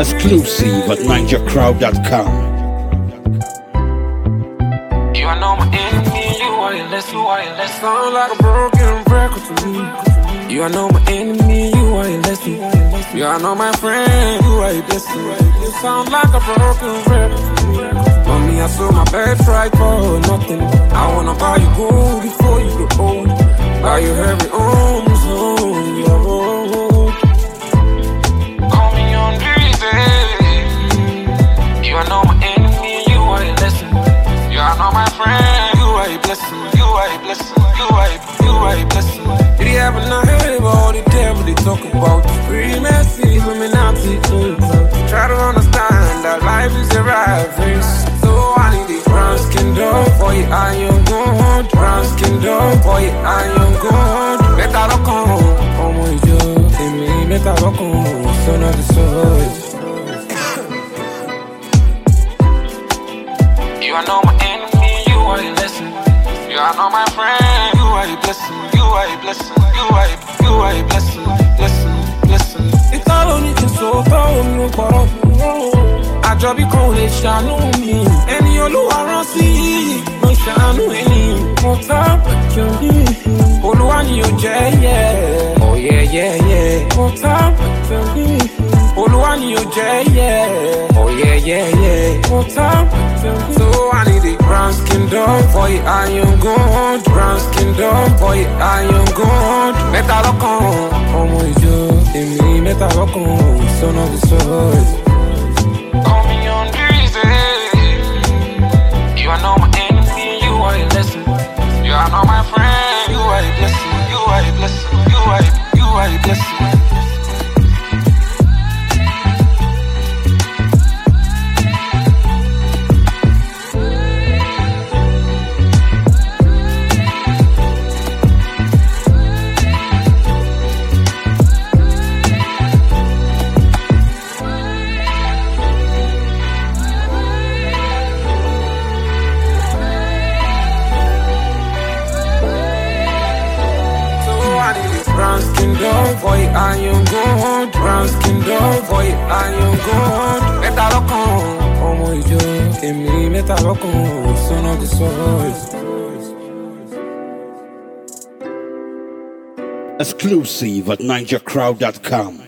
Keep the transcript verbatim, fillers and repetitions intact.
Exclusive at ninja crowd dot com. You are not my enemy, you are your less, you are your less. Sound like a broken record to me. You are not my enemy, you are your less, you are your less. You are not my friend, you are your blessing. You sound like a broken record. Mommy, I sold my birthright for nothing. I wanna buy you gold before you grow old. Buy you every home, so your own. Call me on Drizzy. You are not my enemy, you are your lesson. You are not my friend, you are a blessing. You are a blessing, you are a, you are a blessing. Did he happen to hear about all the devil they talk about? Pretty messy, Illuminati. Try to understand that life is a rat race. So I need a brown skin dog for your iron gold. Brown skin dog for your iron gold. Better look on, oh my God. They mean better look on, son of the soul. You are not my enemy, you are a lesson. You are not my friend, you are a blessing. You are a blessing, you are a, you are a blessing. Blessing, blessing. It's all on you, so far on you, but àjọbí kan ò lè ṣàánú mi. Ẹni Olúwa rán sí mo ṣàánú ẹni. Mo tá pẹ̀jọ ní Olúwa ni ò jẹ́ yẹ. Oh yeah yeah yeah. Mo tá pẹ̀jọ ní Olúwa ni ò jẹ́ yẹ. Oh yeah yeah yeah. Mo tá pẹ̀jọ ní. So I need a brown skin dog for your iron gold. Brown skin dog for your iron gold. Mẹ́ta lọ́kàn ọmọ ìjọ èmi mẹ́ta lọ́kàn son of the soil. Call me on Drizzy. You are not my enemy, you are a lesson. You are not my friend, you are a blessing. You are a blessing, you are a, you are a blessing. Brown skin dog for your iron gold. Brown skin dog for your iron gold. Mẹ́ta lọ́kàn ọmọ ìjọ èmi mẹ́ta lọ́kàn son of the soil. Exclusive at ninja crowd dot com.